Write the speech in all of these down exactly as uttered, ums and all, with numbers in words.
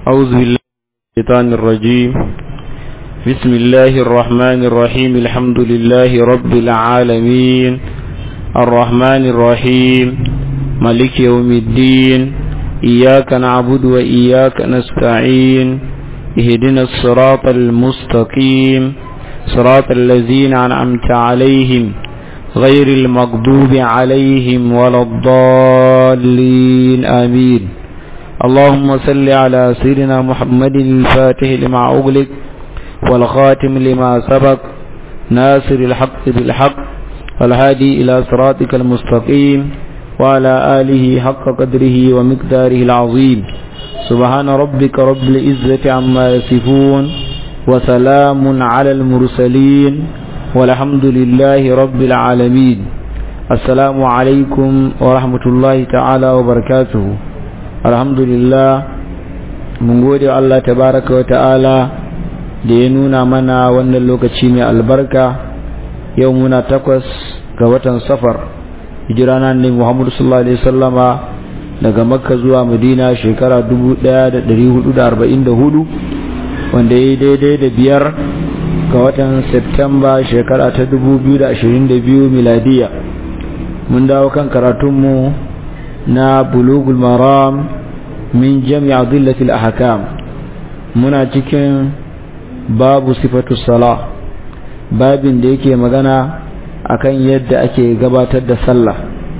أعوذ بالله من الشيطان الرجيم. بسم الله الرحمن الرحيم. الحمد لله رب العالمين الرحمن الرحيم مالك يوم الدين. إياك نعبد وإياك نستعين. اهدنا الصراط المستقيم صراط الذين أنعمت عليهم غير المغضوب عليهم ولا الضالين آمين. اللهم صل على سيدنا محمد الفاتح لما أغلق والخاتم لما سبق ناصر الحق بالحق والهادي إلى صراطك المستقيم وعلى آله حق قدره ومقداره العظيم. سبحان ربك رب العزة عما يصفون وسلام على المرسلين والحمد لله رب العالمين. السلام عليكم ورحمة الله تعالى وبركاته. الحمد لله mun gode Allah tabaraka wa ta'ala da ya nuna mana wannan lokaci mai albarka. Yau muna takwas ga watan Safar, hijira na Annabi Muhammad sallallahu alaihi wasallama daga Makka zuwa Madina shekara dubu ɗaya da ɗari hudu da arba'in da hudu, wanda ya yi daidai da biyar ga watan Septemba shekara ta dubu biyu da ashirin da biyu miladiya. Mun dawo kan karatunmu na Bulughul Maram min Jami' Adillatil Ahkam. Muna cikin babu sifatu salah, babin da yake magana akan yadda ake gabatar da sallah.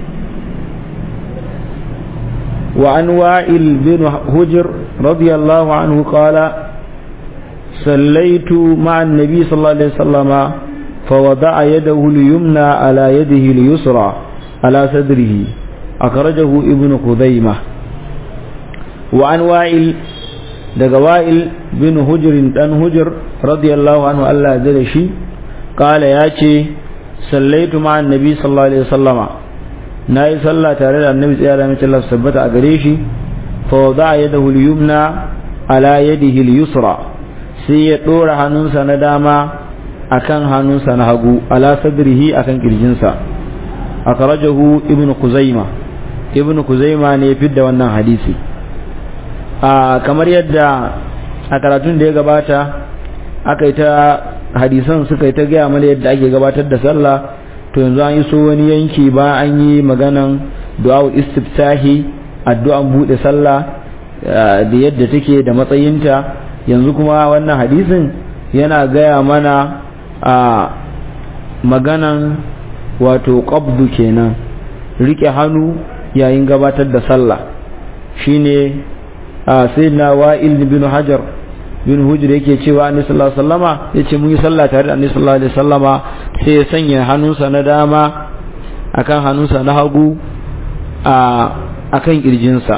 Wa an Wa'il bin Hujr radiyallahu anhu qala sallaitu ma'a an-nabi sallallahu alaihi wasallama fawada'a yadahu al-yumna ala yadihi al-yusra ala sadrihi akhrajahu ibn Khuzaimah. Wa an Wa'il daga Wa'il bin Hujr dan Hujr radiyallahu anhu Allah ya da shi kala yace sallaitu ma'a annabi sallallahu alaihi wasallama nayi sallah tare da annabi tsaya da mace Allah sabbata a gare shi fa wada'a yadahu al-yumna ala yadihi al-yusra sai ya dora hannunsa na dama akan hannunsa na hagu ala sadrihi akan kirjinsa. akhrajahu ibn Khuzaimah. ibn Khuzaimah ne ya fidda wannan hadisi. a kamar yadda a karatun da ya gabata aka yi ta hadisan suka yi ta gaya mana yadda ake gabatar da sallah, to yanzu an yi so wani yanki ba an yi maganan du'a'ul istiftahi, addu'an bude sallah da yadda take da matsayinta. Yanzu kuma wannan hadisin yana gaya mana a maganan wato qabdu kenan, rike hannu yayin gabatar da sallah. Shine a sayyidina Wa'il bin Hajar bin Hujr yake cewa Annabi sallallahu alaihi wasallama yace mun yi sallah tare da Annabi sallallahu alaihi wasallama, sai ya sanya hannunsa na dama akan hannunsa na hagu a akan kirjinsa.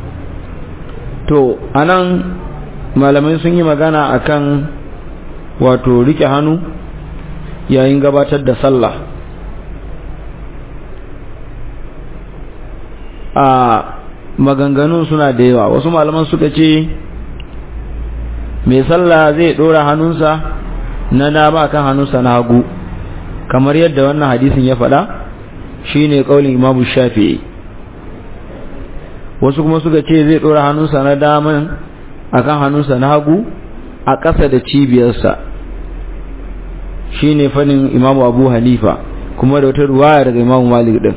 To anan malamai sun yi magana akan wato rike hannu yayin gabatar da sallah. a maganganun suna da yawa. Wasu malaman suka ce mai sallah zai dora hannunsa na dama akan hannunsa na hagu kamar yadda wannan hadisin ya faɗa, shine kaulin Imam Shafi'i. Wasu kuma suka ce zai dora hannunsa na dama akan hannunsa na hagu a ƙasa da cibiyarsa, shine fannin Imam Abu Hanifa, kuma da wata ruwaya daga Imam Malik din.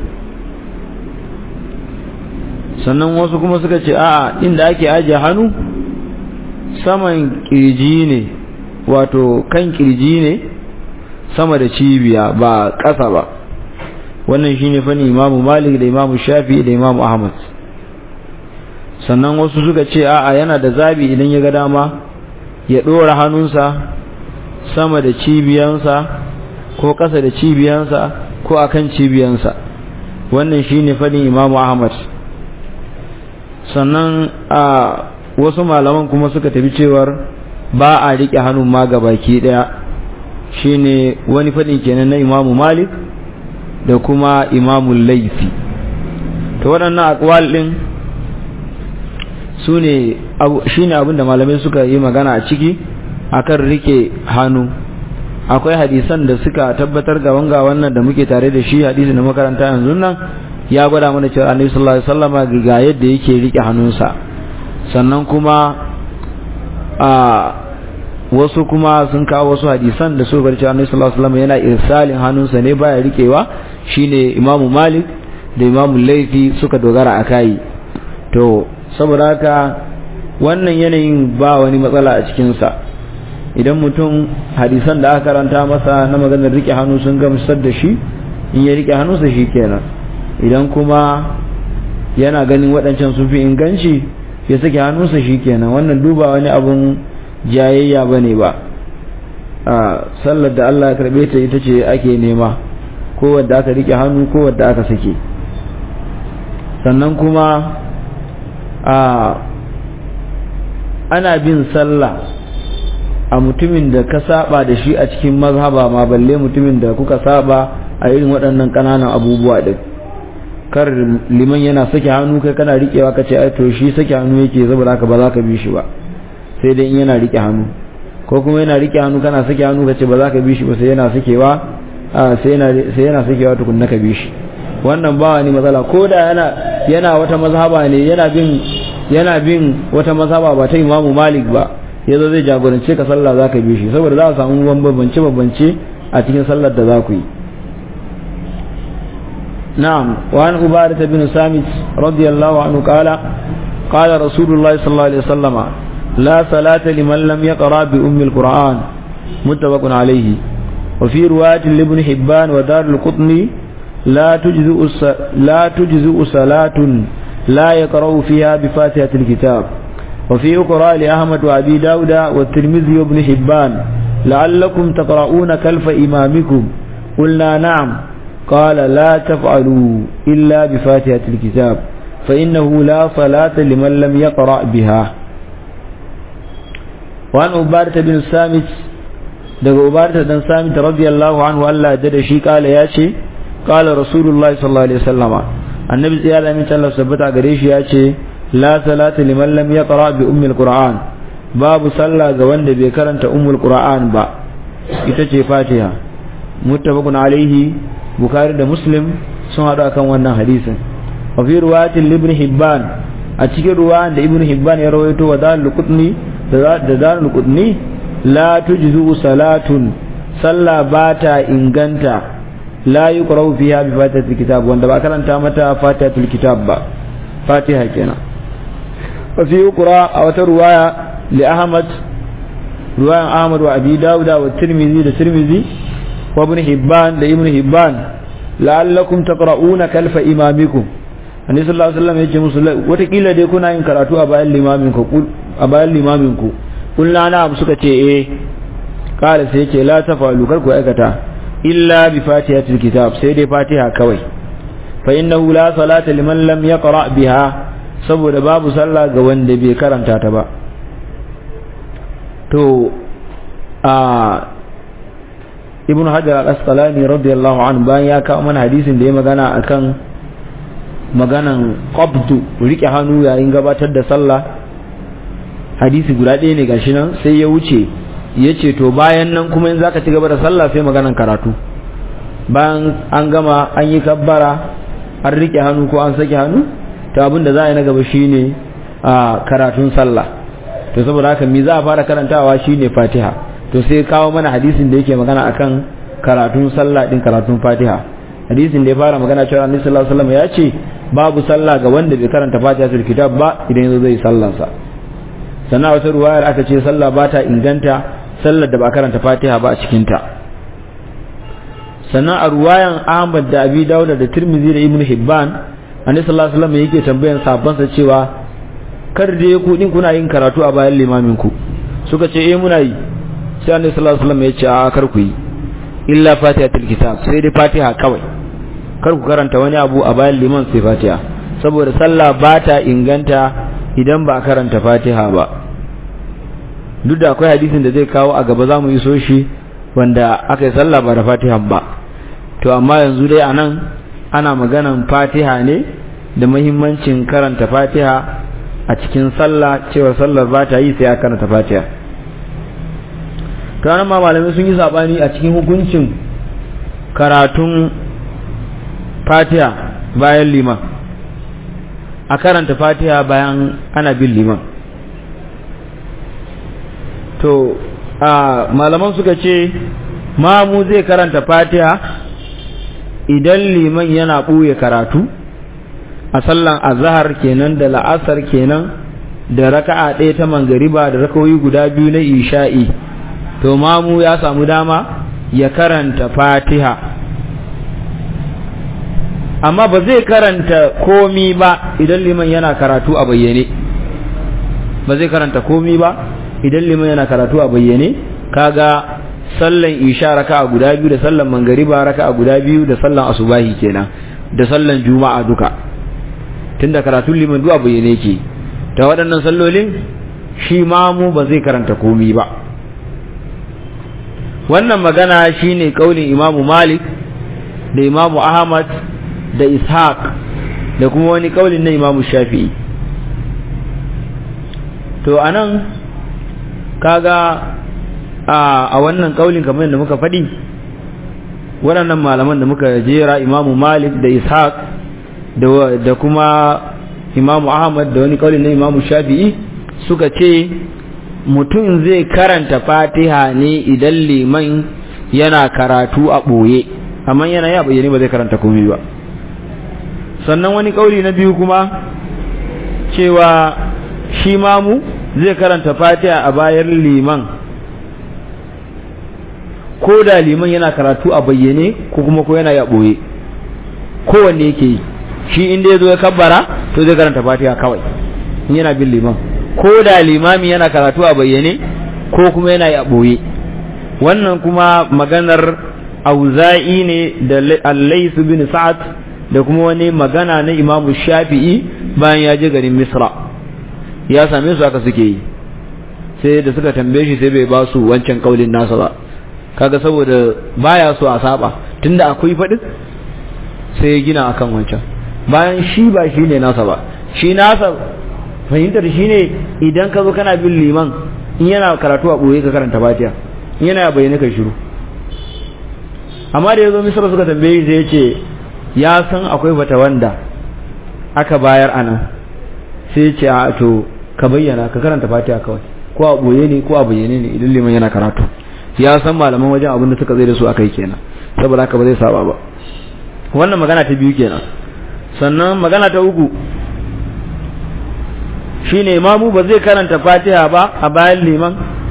Sannan wasu kuma suka ce a'a, inda ake ajiye hannu saman kirji ne, wato kan kirji ne sama da cibiya ba ƙasa ba. Wannan shine fannin Imam Malik da Imam Shafi'i da Imam Ahmad. Sannan wasu suka ce a'a, yana da zabi idan ya ga dama ya ɗora hannunsa sama da cibiyansa ko ƙasa da cibiyansa ko akan cibiyansa. Wannan shine fadin Imam Ahmad. Sannan a wasu malaman kuma suka tafi cewar ba a riƙe hannun ma gabaki ɗaya, shine wani fadin kenan na Imam Malik da kuma Imam Laythi. To waɗannan aqwal din su ne shi ne abinda malamai suka yi magana a ciki akan rike hannu. Akwai hadisan da suka tabbatar ga wanga wannan da muke tare da shi, hadisi na makaranta yanzu nan ya gwada mana cewa Annabi sallallahu alaihi wasallam ga yadda yake rike hannunsa. Sannan kuma a wasu kuma sun kawo wasu hadisan da su barci Annabi sallallahu alaihi wasallam yana irsalin hannunsa ne baya rikewa, shine Imam Malik da Imam Laifi suka dogara akai. To saboda haka wannan yanayin ba wani matsala a cikin sa. Idan mutum hadisan da aka karanta masa na maganar rike hannu sun gamsar da shi, in ya rike hannunsa shikenan. Idan kuma yana ganin waɗancan sun fi inganci, ya sake hannunsa shikenan. Wannan duba wani abun jayayya bane ba. A sallar da Allah ya karbe ta ita ce ake nema, ko wanda aka rike hannu ko wanda aka sake. Sannan kuma a ana bin sallah a mutumin da ka saba da shi a cikin mazhaba ma, balle mutumin da kuka saba a irin waɗannan ƙananan abubuwa din. Kar liman yana sake hannu kai kana rikewa kace ai to shi sake hannu yake saboda haka ba za ka bi shi ba, sai dai in yana rike hannu. Ko kuma yana rike hannu kana sake hannu kace ba za ka bi shi ba, sai yana sakewa a sai yana sai yana sakewa tukunna ka bi shi. Wannan ba wani matsala, ko da yana yana wata mazhaba ne, yana bin yana bin wata mazhaba ba ta Imam Malik ba, yazo zai jagorance ka sallah za ka bi shi, saboda za a samu bambance bambance a cikin sallar da za ku yi. نعم. وعن عبادة بن سامت رضي الله عنه قال قال رسول الله صلى الله عليه وسلم لا صلاة لمن لم يقرأ بأم القرآن متفق عليه. وفي رواية لابن حبان ودار القطني لا تجزئ لا تجزئ صلاة لا يقرأ فيها بفاتحة الكتاب. وفي أخرى لأحمد وأبي داود والترمذي وابن حبان لعلكم تقرؤون كلف إمامكم قلنا نعم قال لا تفعلوا إلا بفاتحة الكتاب فإنه لا صلاة لمن لم يقرأ بها. وعن عبادة بن الصامت daga Ubadah dan Samit radiyallahu anhu Allah ya dade shi kala yace kala Rasulullahi sallallahu alaihi wasallama annabi sai Allah min Allah sabbata gare shi yace la salata liman lam yaqra bi ummil qur'an, babu sallah ga wanda bai karanta ummul qur'an ba, ita ce Fatiha. Muttafaqun alaihi, Bukhari da Muslim sun hada kan wannan hadisin. Wa fi riwayatin Ibn Hibban, a cikin ruwan da Ibn Hibban ya rawaito wa Darul Qutni da Darul Qutni la tujzu salatun, sallah bata inganta la yuqra'u fiha bi fatihatil kitab, wanda ba karanta mata fatihatul kitab ba, Fatiha kenan. Wa fi uqra a wata ruwaya li Ahmad, ruwayan Ahmad wa Abi Dawud wa Tirmidhi da Tirmidhi wa Ibn Hibban da Ibn Hibban la'allakum taqra'una kalfa imamikum. Annabi sallallahu alaihi wasallam yace musu wata kila dai kuna yin karatu a bayan limamin ku a bayan limamin ku. Kullu na suka ce eh, kala sai yake la tafalu, kar ku aikata illa bi fatihatil kitab, sai dai Fatiha kawai. Fa innahu la salata liman lam yaqra biha, saboda babu sallah ga wanda bai karanta ta ba. To a Ibn Hajar al-Asqalani radiyallahu anhu bayan ya kawo mana hadisin da ya magana akan maganan qabdu, rike hannu yayin gabatar da sallah, hadisi guda ɗaya ne gashi nan, sai ya wuce yace to bayan nan kuma in zaka ci gaba da sallah sai maganan karatu. Bayan an gama an yi kabbara, an rike hannu ko an saki hannu, to abin da za a yi na gaba shine a karatun sallah. To saboda haka me za a fara karantawa shine Fatiha. To sai kawo mana hadisin da yake magana akan karatun sallah din, karatun Fatiha. Hadisin da ya fara magana cewa Annabi sallallahu alaihi wasallam ya ce babu sallah ga wanda bai karanta Fatihatul kitab ba idan yazo zai sallar sa. Sannan wata ruwayar aka ce sallah ba ta inganta sallar da ba karanta Fatiha ba a cikin ta. Sannan a ruwayan Ahmad da Abi Dawud da Tirmidhi da Ibn Hibban, Annabi sallallahu alaihi wasallam yake tambayan sahabban sa cewa kar da ku din kuna yin karatu a bayan limamin ku. Suka ce eh muna yi. Sai Annabi sallallahu alaihi wasallam ya ce a kar ku yi illa Fatihatul kitab, sai dai Fatiha kawai, kar ku karanta wani abu a bayan liman sai Fatiha, saboda sallah ba ta inganta idan ba a karanta Fatiha ba. Duk da akwai hadisin da zai kawo a gaba za mu yi so shi wanda aka yi sallah ba da Fatiha ba, to amma yanzu dai anan ana maganan Fatiha ne da muhimmancin karanta Fatiha a cikin sallah, cewa sallar ba ta yi sai a karanta Fatiha. To anan ma malamai sun yi sabani a cikin hukuncin karatun Fatiha bayan liman, a karanta Fatiha bayan ana bin liman. to a malaman suka ce mamu zai karanta fatiha idan liman yana ɓuye karatu a sallan azhar kenan da la'asar kenan da raka'a ɗaya ta mangariba da rakawoyi guda biyu na isha'i to mamu ya samu dama ya karanta fatiha amma ba zai karanta komi ba idan liman yana karatu a bayyane ba zai karanta komi ba idan liman yana karatu a bayyane kaga sallan isha raka'a guda biyu da sallan mangariba raka'a guda biyu da sallan asubahi kenan da sallan juma'a duka tunda karatun liman du'a bayyane yake ta waɗannan sallolin shi mamu ba zai karanta komi ba. Wannan magana shine kaulin Imamu Malik da Imamu Ahmad da Ishaq da kuma wani kaulin na Imamu Shafi'i. To anan kaga a wannan kaulin kamar yadda muka faɗi waɗannan malaman da muka jera Imamu Malik da Ishaq da kuma Imamu Ahmad da wani kaulin na Imamu Shafi'i suka ce mutum zai karanta Fatiha ne idan liman yana karatu a ɓoye amma yana ya bayyane ba zai karanta komai ba. Sannan wani kauli na biyu kuma cewa shi mamu zai karanta Fatiha a bayan liman ko da liman yana karatu a bayyane ko kuma ko yana ya ɓoye kowanne yake yi shi inda ya zo ya kabbara to zai karanta Fatiha kawai in yana bin liman ko da limami yana karatu a bayyane ko kuma yana yi a ɓoye. Wannan kuma maganar Auza'i ne da Al-Layth bin Sa'ad da kuma wani magana na Imamu Shafi'i bayan ya je garin Misra ya same su haka suke yi sai da suka tambaye shi sai bai ba su wancan kaulin nasa ba kaga saboda baya so a saba tunda akwai faɗi sai ya gina akan wancan bayan shi ba shi ne nasa ba shi nasa fahimtar shi ne idan ka zo kana bin liman in yana karatu a ɓoye ka karanta Fatiha in yana bayyana kai shiru. Amma da ya zo Misra suka tambaye sai ya ce ya san akwai fata wanda aka bayar anan sai ya ce a to ka bayyana ka karanta Fatiha kawai ko a ɓoye ne ko a bayyane ne idan liman yana karatu ya san malaman wajen abin da suka zai da su akai kenan saboda haka ba zai saba ba. Wannan magana ta biyu kenan. Sannan magana ta uku shine imamu ba zai karanta Fatiha ba a bayan liman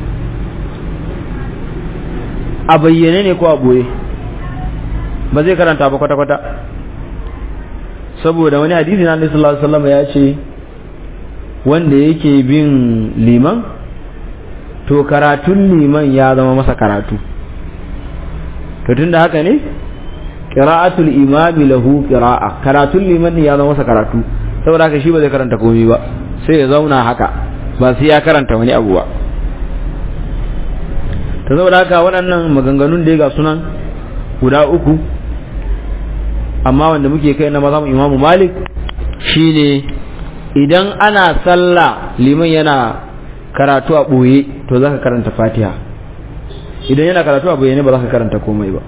a bayyane ne ko a boye ba zai karanta ba kwata-kwata saboda wani hadisi na Annabi sallallahu alaihi wasallam ya ce wanda yake bin liman to karatun liman ya zama masa karatu to tunda haka ne qira'atul imami lahu qira'a karatun liman ya zama masa karatu saboda haka shi ba zai karanta komai ba sai ya zauna haka ba sai ya karanta wani abu ba. Ta saboda haka waɗannan maganganun da ga sunan guda uku amma wanda muke kai na mazhabin Imam Malik shine idan ana sallah liman yana karatu a boye to zaka karanta Fatiha idan yana karatu a boye ne ba zaka karanta komai ba.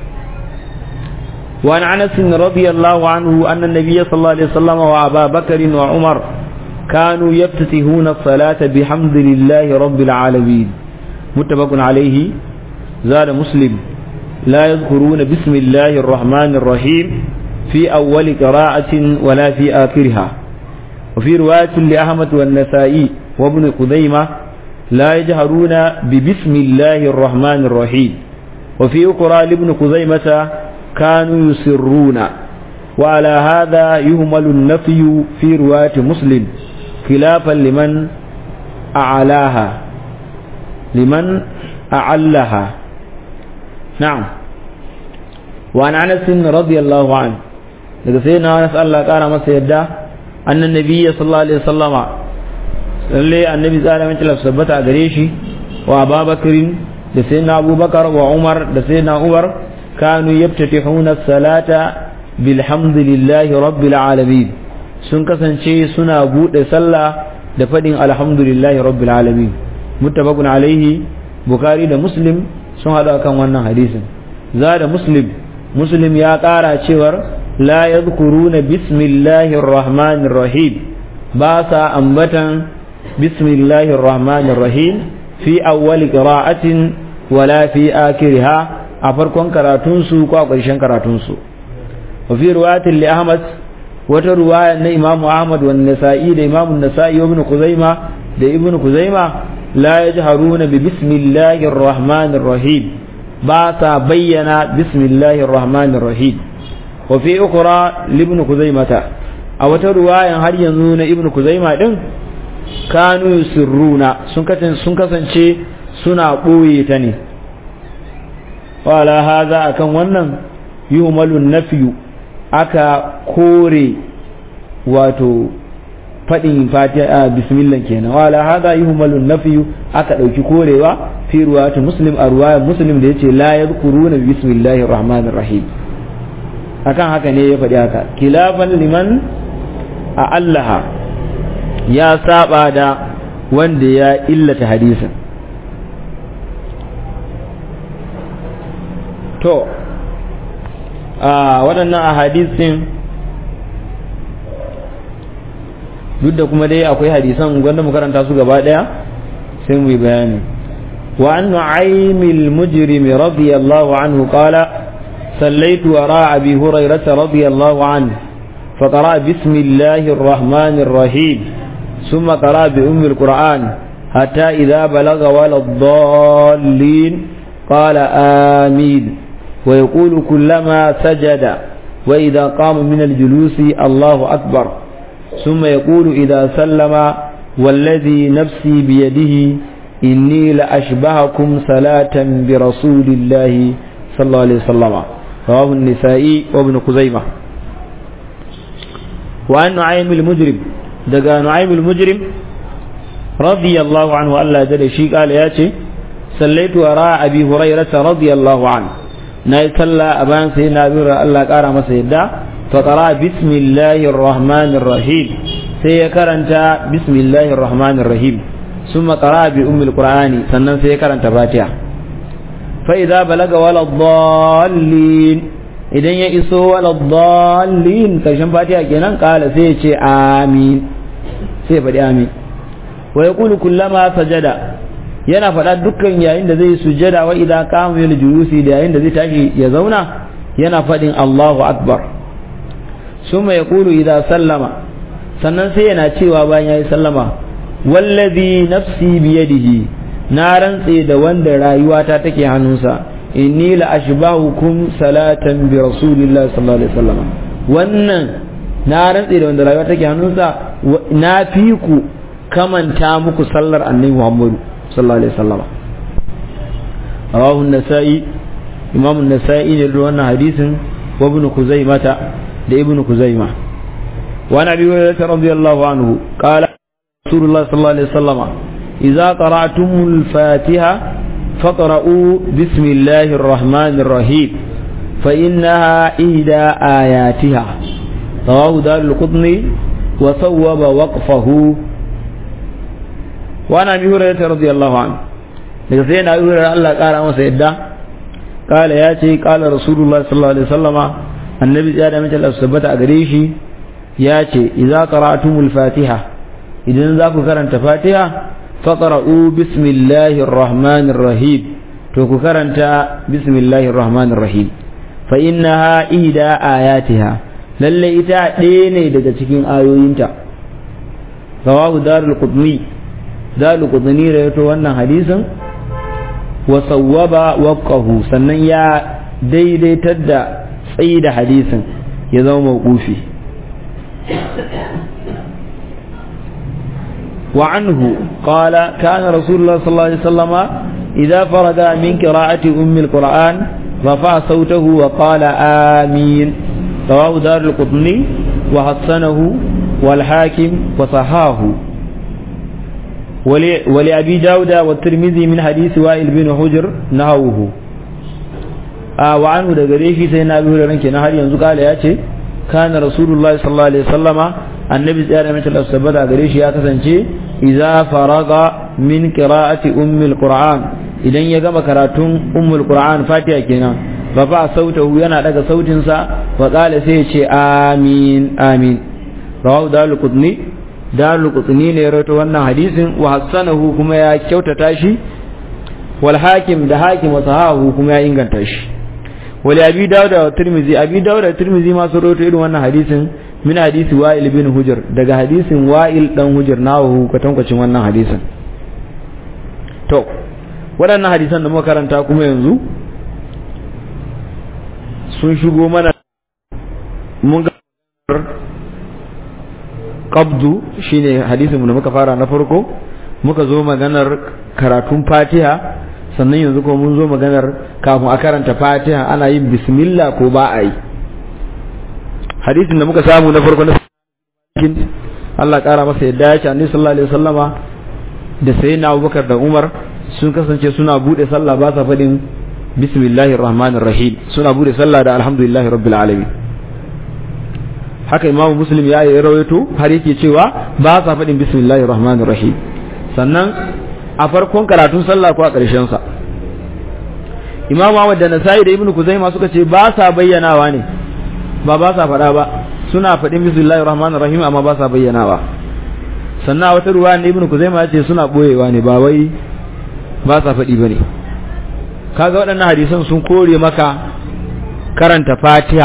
وعن أنس رضي الله عنه أن النبي صلى الله عليه وسلم وأبا بكر وعمر كانوا يفتتحون الصلاة بحمد لله رب العالمين متفق عليه. زاد مسلم لا يذكرون بسم الله الرحمن الرحيم في أول قراءة ولا في آخرها. وفي رواية لأحمد والنسائي وابن خزيمة لا يجهرون ببسم الله الرحمن الرحيم. وفي أخرى لابن خزيمة كانوا يسرون. وعلى هذا يهمل النفي في رواية مسلم خلافا لمن أعلاها لمن أعلها. نعم. وعن أنس رضي الله عنه لقد نسأل الله تعالى ما سيدا أن النبي صلى الله عليه وسلم للي النبي صلى الله عليه وسلم ثبت أدريشي وأبا بكر لسيدنا أبو بكر وعمر لسيدنا عمر كانوا يفتتحون الصلاة بالحمد لله رب العالمين sun kasance suna bude sallah da fadin alhamdulillahi rabbil alamin. Muttafaqun alaihi. Bukhari da Muslim sun hada kan wannan hadisin. Zada Muslim Muslim ya kara cewar la yadhkuruna bismillahir rahmanir rahim ba sa ambatan bismillahir rahmanir rahim fi awwali qira'atin wala fi akhiriha a farkon karatun su ko a ƙarshen karatun su wa fi riwayatin li Ahmad wata riwaya na Imam Ahmad wa Nasa'i da Imam Nasa'i wa Ibn Khuzaima da Ibn Khuzaima la yajharuna bi bismillahir rahmanir rahim ba sa bayyana bismillahir rahmanir rahim wa fi ukhra li Ibn Khuzaimata a wata riwayan har yanzu na Ibn Khuzaima din kanu yusirruna sun kasance sun kasance suna boye ta ne wala hadha akan wannan yuhmalu nafyu aka kore wato fadin fatiha bismillah kenan wala hadha yuhmalu nafyu aka dauki korewa fi riwayat muslim a riwayat muslim da yace la yadhkuruna bismillahir rahmanir rahim akan haka ne ya faɗi haka kilafan liman a allaha ya saba da wanda ya illata hadisin to a waɗannan ahadisin duk da kuma dai akwai hadisan wanda mu karanta su gaba ɗaya sai mu yi bayani wa an nu'aymil mujrim radiyallahu anhu qala صليت وراء أبي هريرة رضي الله عنه فقرأ بسم الله الرحمن الرحيم ثم قرأ بأم القرآن حتى إذا بلغ ولا الضالين قال آمين ويقول كلما سجد وإذا قام من الجلوس الله أكبر ثم يقول إذا سلم والذي نفسي بيده إني لأشبهكم صلاة برسول الله صلى الله عليه وسلم رواه النسائي وابن خزيمة وعن نعيم المجرم دقى نعيم المجرم رضي الله عنه ألا جل شيء قال ياتي صليت وراء أبي هريرة رضي الله عنه ناي صلى أبان سيدنا أبي هريرة الله قال مسيدا فقرأ بسم الله الرحمن الرحيم سيكرنت بسم الله الرحمن الرحيم ثم قرأ بأم القرآن سنن سيكرنت فاتحة فإذا بلغ ولا الضالين إذن يئسوا ولا الضالين كشن فاتحة كنان قال سيئة آمين سيئة آمين ويقول كلما سجد yana faɗa dukkan yayin da zai sujjada wa idan kama yana julusi da yayin da zai tashi ya zauna yana faɗin Allahu akbar summa yaqulu idan sallama sannan sai yana cewa bayan yayi sallama wallazi nafsi biyadihi na rantse da wanda rayuwata take hannunsa inni la ashbahukum salatan bi rasulillahi sallallahu alaihi wasallam wannan na rantse da wanda rayuwa take hannunsa na fi ku kamanta muku sallar annabi Muhammad sallallahu alaihi wasallam rawahu an-nasa'i imam an-nasa'i ne da wannan hadisin wa ibn kuzaimata da ibn kuzaima wa nabi radiyallahu anhu qala rasulullah sallallahu alaihi wasallam idza qara'tumul fatiha faqra'u bismillahir rahmanir rahim fa innaha ihda ayatiha rawahu darul qutni wa sawwaba waqfahu وانا ابي هريره رضي الله عنه daga sai na hurairar Allah kara masa yadda kala ya ce kala rasulullah sallallahu alaihi wasallama annabi ya da mace Allah tabbata a gare shi ya ce idza qara'tumul fatiha idan za ku karanta fatiha faqra'u bismillahir rahmanir rahim to ku karanta bismillahir rahmanir rahim fa innaha ihda ayatiha lalle ita ɗaya ne daga cikin ayoyinta rawahu darul qutni dalu kudani rawaito wannan hadisin wa sawwaba waqahu sannan ya daidaitar da tsayi da hadisin ya zama mawqufi wa anhu qala kana rasulullah sallallahu alaihi wasallama idza farada min qira'ati ummi alquran rafa'a sawtahu wa qala amin rawahu darul qutni wa hasanahu wal hakim wa sahahu ولأبي داود والترمذي من حديث وائل بن حجر نحوه آه وعنه دغريشي سيدنا أبي هريرة كنا har yanzu kala yace kana rasulullahi sallallahu alaihi wasallama annabi tsaya da mutum sabbata gare shi ya kasance idza faraga min qira'ati ummi alquran idan ya gama karatun ummul qur'an fatiha kenan fa fa sautahu yana daga sautin sa fa kala sai ya ce amin amin rawahu dalil qudni Daraqutni ne rawaito wannan hadisin wa hasanahu kuma ya kyautata shi wal hakim da hakim wa sahahu kuma ya inganta shi wal abi dawud da tirmizi abi dawud da tirmizi ma su rawaito irin wannan hadisin min hadisi wa'il bin hujr daga hadisin wa'il dan hujr nawo katankwacin wannan hadisin to waɗannan hadisan da muka karanta kuma yanzu sun shigo mana mun ga qabdu shine hadisin mu da muka fara na farko muka zo maganar karatun Fatiha sannan yanzu ko mun zo maganar kafin a karanta Fatiha ana yin bismillah ko ba a yi hadisin da muka samu na farko na Allah kara masa yadda ya ce annabi sallallahu alaihi wasallama da sayyidina Abubakar da Umar sun kasance suna bude sallah ba sa fadin bismillahir rahmanir rahim suna bude sallah da alhamdulillahi rabbil alamin haka imamu muslim ya yi rawaito har yake cewa ba sa fadin bismillahir rahmanir rahim sannan a farkon karatun sallah ko a ƙarshen sa imamu Ahmad da Nasa'i da Ibn Kuzaima suka ce ba sa bayyanawa ne ba ba sa fada ba suna fadin bismillahir rahmanir rahim amma ba sa bayyanawa sannan wata ruwa ne Ibn Kuzaima ya ce suna boyewa ne ba wai ba sa faɗi ba ne kaga waɗannan hadisan sun kore maka karanta Fatiha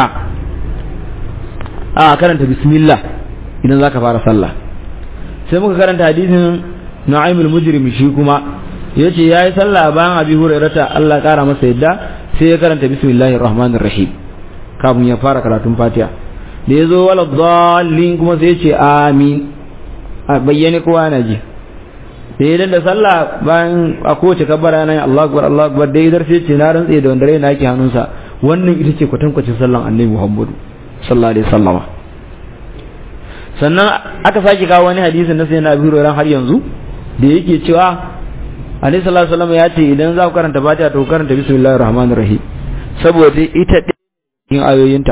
a karanta bismillah idan zaka fara sallah sai muka karanta hadisin Nu'aymul Mujrim shi kuma yace yayi sallah bayan Abi Hurairah Allah kara masa yadda sai ya karanta bismillahir rahmanir rahim kafin ya fara karatun Fatiha da yazo wala dhallin kuma sai ya ce amin a bayyane kowa na ji da idan da sallah bayan a kowace kabbara nan Allahu akbar Allahu akbar da idan sai ce na rantse da wanda rai na yake hannunsa wannan ita ce kwatankwacin sallan Annabi Muhammad sallallahu alaihi wasallama sannan aka sake kawo wani hadisin na sayyidina Abu Hurairah har yanzu da yake cewa Annabi sallallahu alaihi wasallama ya ce idan za ku karanta Fatiha to karanta bismillahir rahmanir rahim saboda ita din ayoyinta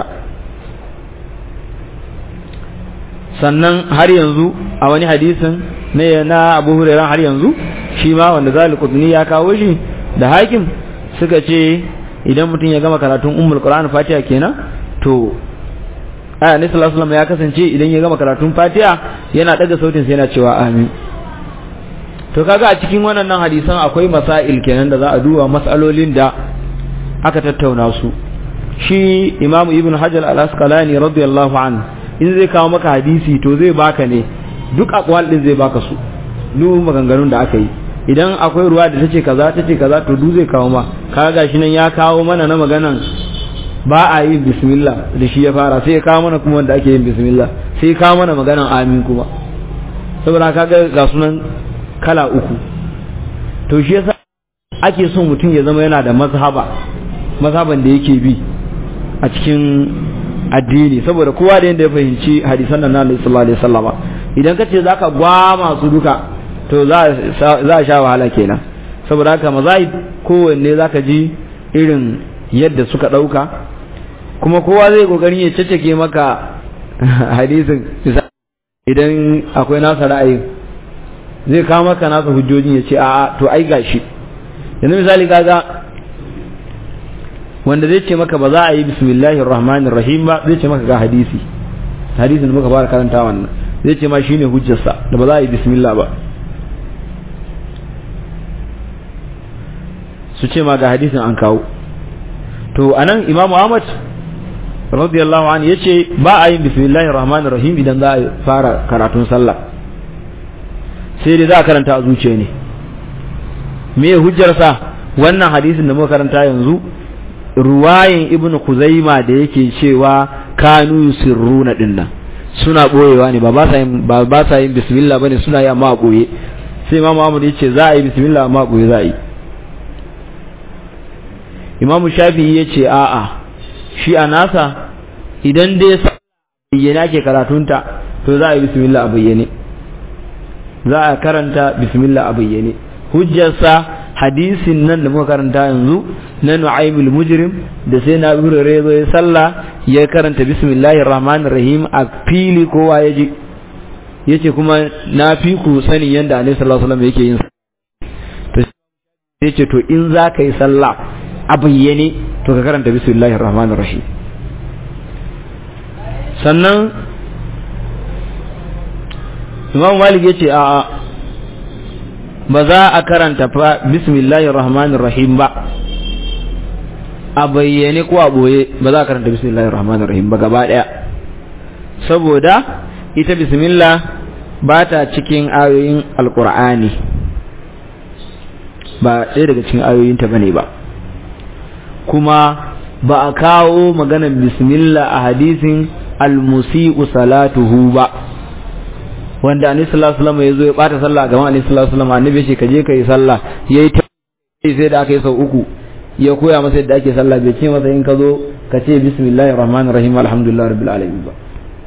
sannan har yanzu a wani hadisin ne na Abu Hurairah har yanzu shi ma wanda Zalikudni ya kawo shi da hakim suka ce idan mutum ya gama karatun Ummul Qur'an Fatiha kenan to Annabi sallallahu alaihi wasallam ya kasance idan ya gama karatun Fatiha yana daga sautin sai yana cewa amin to kaga a cikin wannan hadisan akwai masail kenan da za a duba masalolin da aka tattauna su shi Imam Ibn Hajar al-Asqalani radiyallahu anhu in zai kawo maka hadisi to zai baka ne duk aqwal din zai baka su duk maganganun da aka yi idan akwai ruwa da tace kaza tace kaza to duk zai kawo ma kaga gashi nan ya kawo mana na maganan ba a yi bismillah da shi ya fara sai ya kawo mana kuma wanda ake yin bismillah sai ya kawo mana maganan amin kuma saboda kaga ga sunan kala uku to shi yasa ake son mutum ya zama yana da mazhaba mazhaban da yake bi a cikin addini saboda kowa da yanda ya fahimci hadisan nan na Annabi sallallahu alaihi wasallama idan kace zaka gwama su duka to za za sha wahala kenan saboda haka mazahib kowanne zaka ji irin yadda suka dauka kuma kowa zai kokarin ya caccake maka hadisin idan akwai nasa ra'ayi zai kawo maka nasa hujjojin ya ce a'a to ai gashi yanzu misali kaga wanda zai ce maka ba za a yi bismillahir rahmanir rahim ba zai ce maka ga hadisi hadisin da muka fara karanta wannan zai ce ma shine hujjarsa da ba za a yi bismillah ba su ce ma ga hadisin an kawo to anan Imam Ahmad radiyallahu anhu yace ba a yin bismillahir rahmanir rahim idan za a fara karatun sallah sai dai za a karanta a zuciya ne me hujjarsa wannan hadisin da muka karanta yanzu ruwayin Ibn Kuzaima da yake cewa kanu sirruna dinnan suna boyewa ne ba ba sa yin ba ba sa yin bismillah bane suna yi amma a boye sai Imam Ahmad yace za a yi bismillah amma a boye za a yi Imam Shafi'i yace a'a shi a nasa idan dai bayyana ke karatunta to za a yi bismillah a bayyane za a karanta bismillah a bayyane hujjarsa hadisin nan da muka karanta yanzu na Nu'aymul Mujrim da sai na Abu Hurairah ya sallah ya karanta bismillahir rahmanir rahim a fili kowa ya ji yace kuma na fi ku sani yanda Annabi sallallahu alaihi wasallam yake yin to yace to in za ka yi sallah a bayyane to ka karanta bismillahir rahmanir rahim sannan Imam Malik yace a a ba za a karanta bismillahir rahmanir rahim ba a bayyane ko a boye, ba za a karanta bismillahir rahmanir rahim ba gaba daya, saboda ita bismillah ba ta cikin ayoyin alqur'ani, ba ɗaya daga cikin ayoyinta bane ba, kuma ba a kawo maganar bismillah a hadisin al-musi'u salatuhu ba, wanda annabi sallallahu alaihi wasallam yazo ya bata sallah gaban annabi sallallahu alaihi wasallam, annabi ya ce ka je kai sallah, yayi ta sai da aka yi sau uku ya koya masa yadda ake sallah, bai ce masa in ka zo ka ce bismillahir rahmanir rahim alhamdulillahi rabbil alamin ba.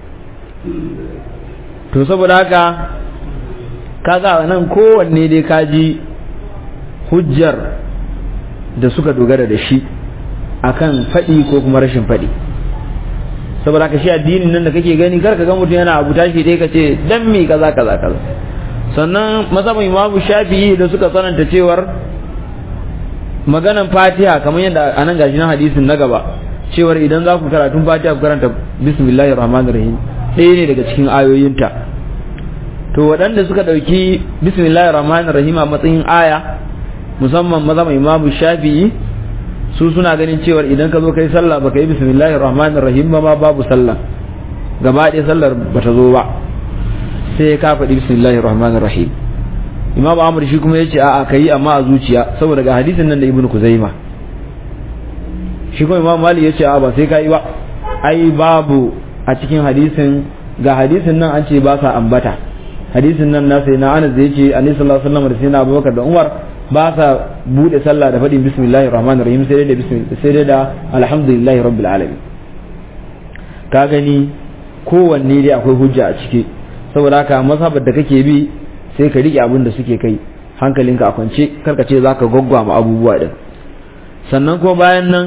To saboda haka kaga nan kowanne dai kaji hujjar da suka dogara da shi akan faɗi ko kuma rashin faɗi. Saboda haka shi addinin nan da kake gani kar ka ga mutum yana abu tashi dai ka ce dan me kaza kaza kaza. Sannan mazhabin Imam Shafi'i da suka tsananta cewar maganan Fatiha kamar yadda anan gashi na hadisin na gaba cewar idan za ku karatun Fatiha ku karanta bismillahir rahmanir rahim, ɗaya ne daga cikin ayoyinta. To waɗanda suka ɗauki bismillahir rahmanir rahim a matsayin aya, musamman mazhabin Imam Shafi'i, su suna ganin cewar idan ka zo kai sallah baka yi bismillahir rahmanir rahim ba ma babu sallah, gaba ɗaya sallar bata zo ba sai ka faɗi bismillahir rahmanir rahim. Imam Ahmad shi kuma yace a'a kai amma a zuciya, saboda ga hadisin nan da Ibn Kuzaima. Shi kuma Imam Malik yace a'a ba sai kai ba, ai babu a cikin hadisin, ga hadisin nan an ce ba sa ambata, hadisin nan na sai na Anas da yace Annabi sallallahu alaihi wasallam da sai na Abubakar da Umar ba sa bude sallah da faɗin bismillahir rahmanir rahim sai dai da bismillah sai dai da alhamdulillahi rabbil alamin. Ka gani kowanne dai akwai hujja a ciki, saboda haka mazhabar da kake bi sai ka rike abin da suke kai, hankalinka a kwance, karka ce zaka gwaggwama abubuwa din. Sannan kuma bayan nan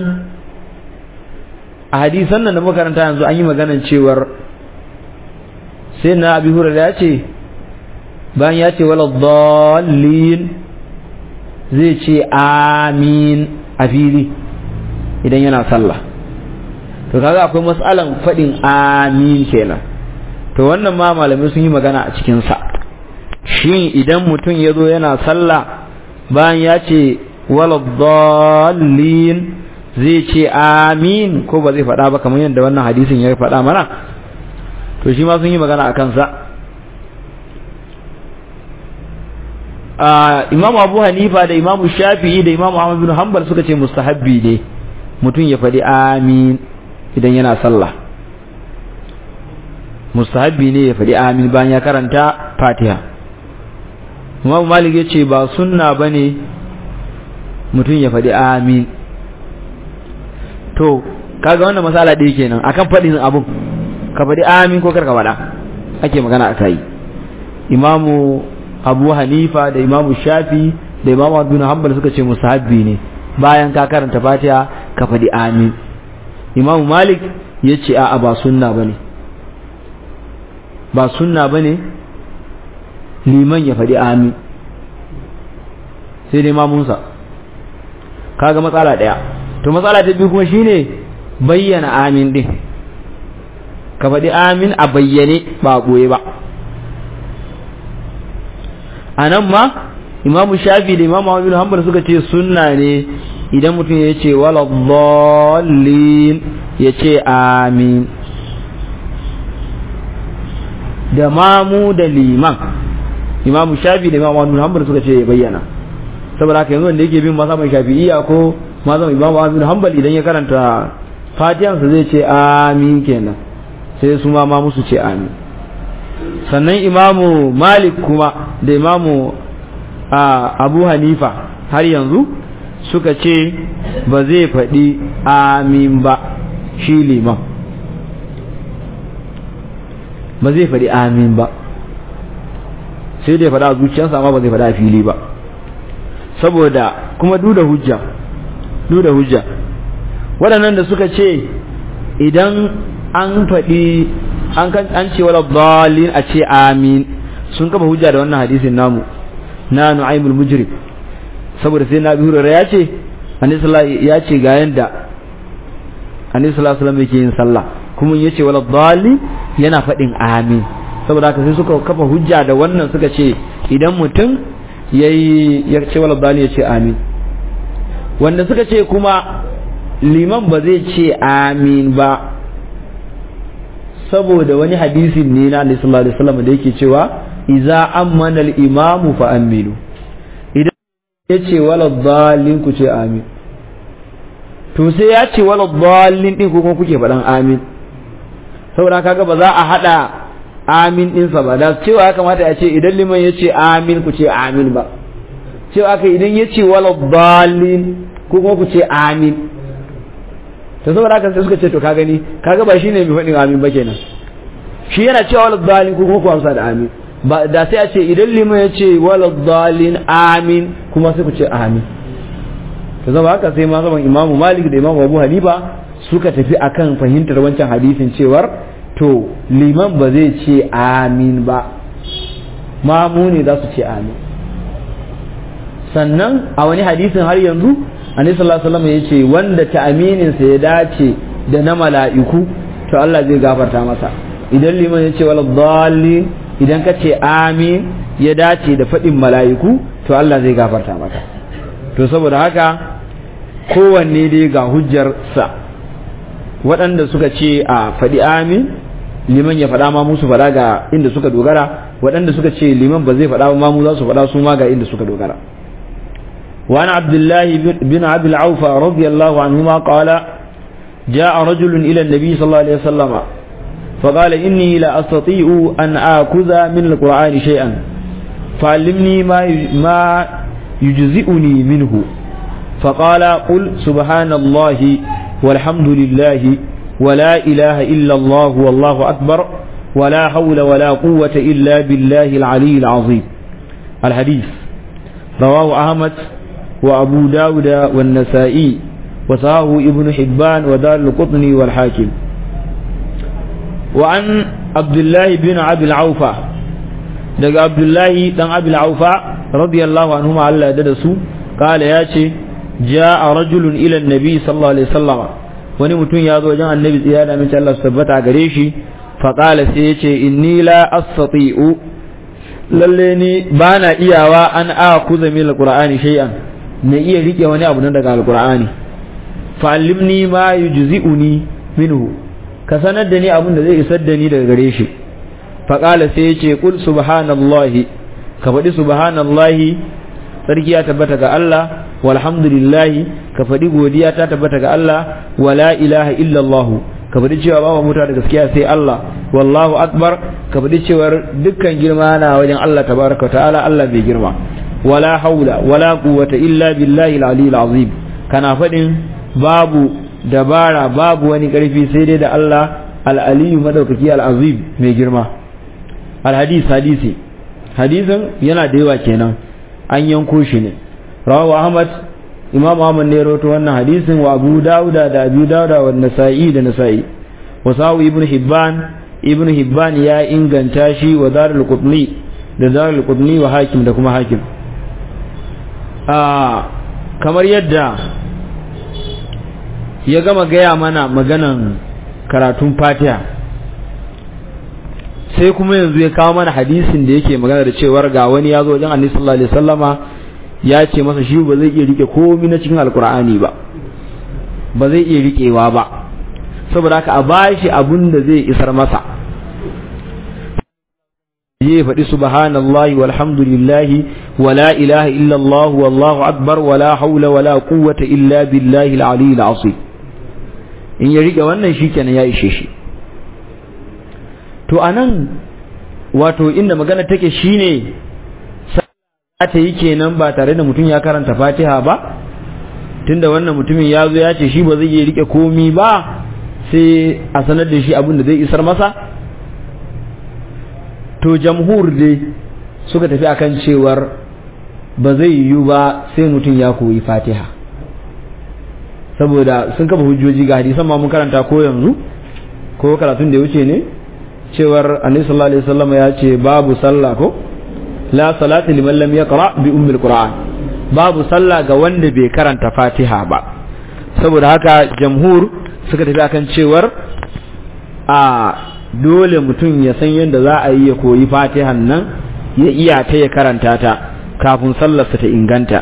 a hadisan nan da makaranta yanzu an yi maganar cewar sai na Abi Hurairah ya ce bayan ya ce wala dhallin zai ce amin a fili idan yana sallah. To kaga akwai mas'alan fadin amin kenan, to wannan ma malamai sun yi magana a cikin sa, shin idan mutum ya zo yana sallah bayan ya ce wala dhallin zai ce amin ko ba zai faɗa ba kamar yadda wannan hadisin ya faɗa mana, to shi ma sun yi magana a kansa. Imam Abu Hanifa da Imam Shafi'i da Imam Ahmad bin Hanbal suka ce mustahabbi ne mutum ya faɗi amin idan yana sallah, mustahabbi ne ya faɗi amin bayan ya karanta Fatiha. Imam Malik ya ce ba sunna bane mutum ya faɗi amin. To kaga wannan masala ɗaya kenan akan faɗin abu, ka faɗi amin ko kar ka faɗa ake magana akai. Imamu Abu Hanifa da Imamu Shafi da Imamu Ahmad bin Hanbal suka ce musahabbi ne bayan ka karanta Fatiha ka faɗi amin. Imamu Malik ya ce a'a ba sunna bane, ba sunna bane liman ya faɗi amin sai dai mamunsa. Kaga matsala ɗaya. To matsala ta biyu kuma shine bayyana amin din, ka faɗi amin a bayyane ba ɓoye ba. A nan ma Imamu Shafi da Imamu Ahmad bin Hanbal suka ce sunna ne idan mutum ya ce wala dhallin ya ce amin, da mamu da liman. Imamu Shafi da Imamu Ahmad bin Hanbal suka ce ya bayyana, saboda haka yanzu wanda yake bin mazhabin Shafi'iyya ko mazhabin Imamu Ahmad bin Hanbal idan ya karanta Fatihansa zai ce amin kenan, sai su ma ma musu ce amin. Sannan Imamu Malik kuma da Imamu Abu Hanifa har yanzu suka ce ba zai faɗi amin ba shi liman, ba zai faɗi amin ba, sai dai faɗa a zuciyarsa amma ba zai faɗa a fili ba, saboda kuma duda hujja duda hujja waɗannan da suka ce idan an faɗi an ce wala dhalin a ce amin sun kafa hujja da wannan hadisin namu na Nu'aymul Mujrim, saboda sai na bihura ya ce Annabi sallallahu ya ce ga yanda Annabi sallallahu alaihi wasallam yake yin sallah kuma yace wala dhalin yana faɗin amin, saboda haka sai suka kafa hujja da wannan suka ce idan mutum yayi ya ce wala dali ya ce amin. Wanda suka ce kuma liman ba zai ce amin ba saboda wani hadisin ne na Annabi sallallahu alaihi wasallam da yake cewa idza amana al-imamu fa aminu, idan ya ce wala dalin ku ce amin. To sai ya ce wala dalin din ko kuma kuke faɗan amin, saboda kaga ba za a hada amin ɗinsa ba, da cewa ya kamata ya ce idan liman ya ce amin ku ce amin ba, cewa aka idan ya ce wala dalin ko kuma ku ce amin. To saboda haka sai suka ce to ka gani kaga ba shine mai faɗin amin ba kenan, shi yana cewa wala dalin ko kuma ku amsa da amin ba, da sai a ce idan liman ya ce wala dalin amin kuma sai ku ce amin. To zama haka sai ma zaman Imam Malik da Imam Abu Hanifa suka tafi akan fahimtar wancan hadisin cewar to liman ba zai ce amin ba, mamu ne za su ce amin. Sannan a wani hadisin har yanzu Annabi sallallahu alaihi wasallam ya ce wanda ta aminin sa ya dace da na mala'iku to Allah zai gafarta masa. Idan liman ya ce wala dhalin, idan ka ce amin ya dace da fadin mala'iku to Allah zai gafarta maka. To saboda haka kowanne dai ga hujjar sa, waɗanda suka ce a faɗi amin liman ya faɗa ma musu faɗa ga inda suka dogara, waɗanda suka ce liman ba zai faɗa ma mu za su faɗa su ma ga inda suka dogara. وعن عبد الله بن عبد العوف رضي الله عنهما قال جاء رجل إلى النبي صلى الله عليه وسلم فقال إني لا أستطيع أن آخذ من القرآن شيئا فعلمني ما ما يجزئني منه. فقال قل سبحان الله والحمد لله ولا إله إلا الله والله أكبر ولا حول ولا قوة إلا بالله العلي العظيم. الحديث رواه أحمد وأبو داود والنسائي وصححه ابن حبان ودار القطني والحاكم. وعن عبد الله بن عبد العوفة دق عبد الله بن عبد العوفة رضي الله عنهما على ددسو قال ياتي جاء رجل إلى النبي صلى الله عليه وسلم wani mutum ya zo wajen annabi tsaya da mace Allah su tabbata gare shi, faƙala sai ya ce inni la astati'u, lalle ni ba na iyawa an akuza min alqur'ani shay'an, na iya rike wani abu nan daga alqur'ani, fa'allimni ma yujzi'uni minhu, ka sanar da ni abin da zai isar da ni daga gare shi. Faƙala sai ya ce qul subhanallahi, ka faɗi subhanallahi sarki ya tabbata ga Allah, walhamdulillahi ka faɗi godiya ta tabbata ga Allah, wala ilaha illallah ka faɗi cewa babu mutuwa da gaskiya sai Allah, wallahu akbar ka faɗi cewa dukkan girma na wajen Allah tabaraka ta'ala, Allah bai girma, wala haula wala quwwata illa billahi al-aliyyil azim kana faɗin babu dabara babu wani ƙarfi sai dai da Allah al-aliyyu madaukaki al-azim mai girma. al-hadis hadisi hadisin yana da yawa kenan, an yanko shi ne. rawahu Ahmad, Imam Ahmad ne rawaito wannan hadisin, wa Abu Dawud da Abu Dawud wa Nasa'i da Nasa'i, wa sahu Ibn Hibban, Ibn Hibban ya inganta shi, wa Darul Qutni da Darul Qutni wa Hakim da kuma Hakim. Ah kamar yadda ya gama gaya mana maganan karatun Fatiha, sai kuma yanzu ya kawo mana hadisin da yake magana da cewar ga wani ya zo wajen Annabi sallallahu alaihi wasallama ya ce masa shi ba zai iya rike komai na cikin alkur'ani ba, ba zai iya rikewa ba, saboda haka a bashi abin da zai isar masa. ya faɗi subhanallahi walhamdulillahi wala ilaha illallah wallahu akbar wala haula wala quwwata illa billahi al-aliyyil azim. In ya rike wannan shikenan ya ishe shi. To anan wato inda magana take shine ta yi kenan ba tare da mutum ya karanta Fatiha ba, tunda wannan mutumin ya zo ya ce shi ba zai iya rike komi ba sai a sanar da shi abin da zai isar masa. To jamhur dai suka tafi akan cewar ba zai yiwu ba sai mutum ya koyi Fatiha, saboda sun kafa hujjoji ga hadisan ma mun karanta ko yanzu ko karatun da ya wuce ne, cewar Annabi sallallahu alaihi wasallam ya ce babu sallah ko la salati liman lam yaqra bi ummil qur'an, babu sallah ga wanda bai karanta Fatiha ba. Saboda haka jamhur suka tafi akan cewar a dole mutum ya san yadda za a yi ya koyi fatihan nan ya iya ta ya karanta ta kafin sallarsa ta inganta.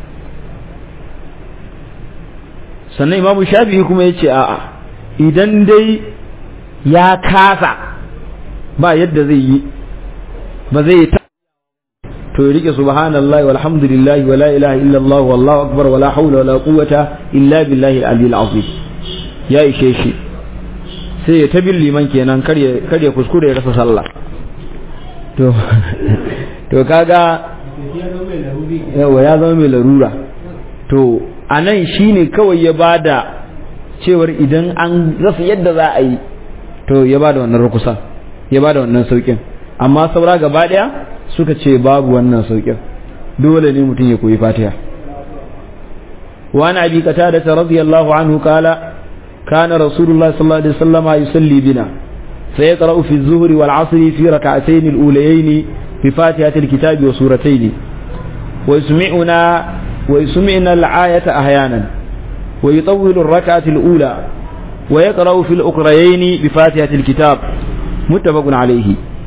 Sannan imamu shafi'i kuma ya ce a'a idan dai ya kasa ba yadda zai yi ba zai yi ta to ya rike subhanallahi walhamdulillahi wala ilaha illallah wallahu akbar wala hawla wala quwwata illa billahi al-aliyyil azim ya ishe shi sai ya tabi liman kenan kar ya kar ya kuskure ya rasa sallah. to to kaga yawa ya zama mai larura. To anan shine kawai ya bada cewar idan an rasa yadda za a yi to ya bada wannan rukusa ya bada wannan saukin, amma saura gaba daya suka ce babu wannan saukin, dole ne mutum ya koyi fatiha. wa an abi qatada radiyallahu anhu kala kana rasulullah sallallahu alaihi wasallam yusalli bina فيقرأ في الظهر والعصر في ركعتين الأوليين بفاتحة الكتاب وسورتين ويسمعنا ويسمعنا الآية أحيانا ويطول الركعة الأولى ويقرأ في الأخريين بفاتحة الكتاب متفق عليه.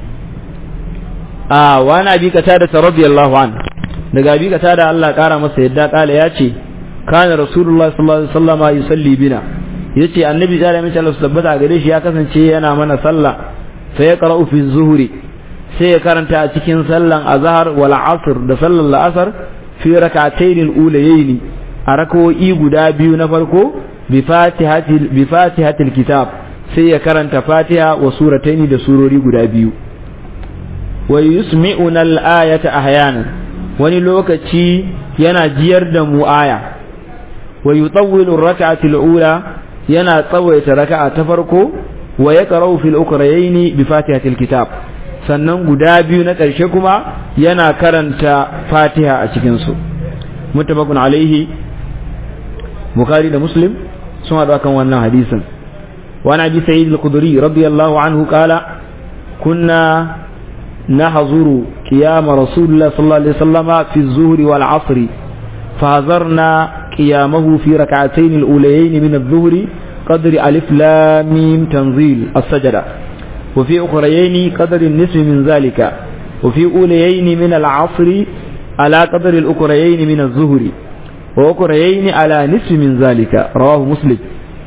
آه وأنا أبي قتادة رضي الله عنه daga abi qatada Allah kara masa yadda kala yace kana rasulullah sallallahu alaihi wasallam yusalli bina yace annabi da mai Allah tabbata gare shi ya kasance yana mana sallah sai ya qara'u fi zuhri sai ya karanta a cikin sallan azhar wal asr da sallan la'asar fi rak'atayn al-ulayayn a rak'o'i guda biyu na farko bi fatihati bi fatihatil kitab sai ya karanta fatiha wa suratayn da surori guda biyu wa yusmi'una al-ayata ahyanan wani lokaci yana jiyar da mu aya wa yutawwilu ar-rak'ati al-ula yana tsawaita raka'a ta farko wa yaqra'u fil ukrayni bi fatihatil kitab sannan guda biyu na ƙarshe kuma yana karanta fatiha a cikin su. Muttafaqun alaihi, Bukhari da Muslim sun haɗu kan wannan hadisin. wa nabi Sayyid al-Khudri radiyallahu anhu qala kunna nahzuru qiyam rasulullah sallallahu alaihi wasallam fi az-zuhri wal 'asri fahazarna قيامه في ركعتين الأوليين من الظهر قدر ألف لام ميم تنزيل السجدة وفي أخريين قدر النصف من ذلك وفي أوليين من العصر على قدر الأخريين من الظهر وأخريين على نصف من ذلك رواه مسلم.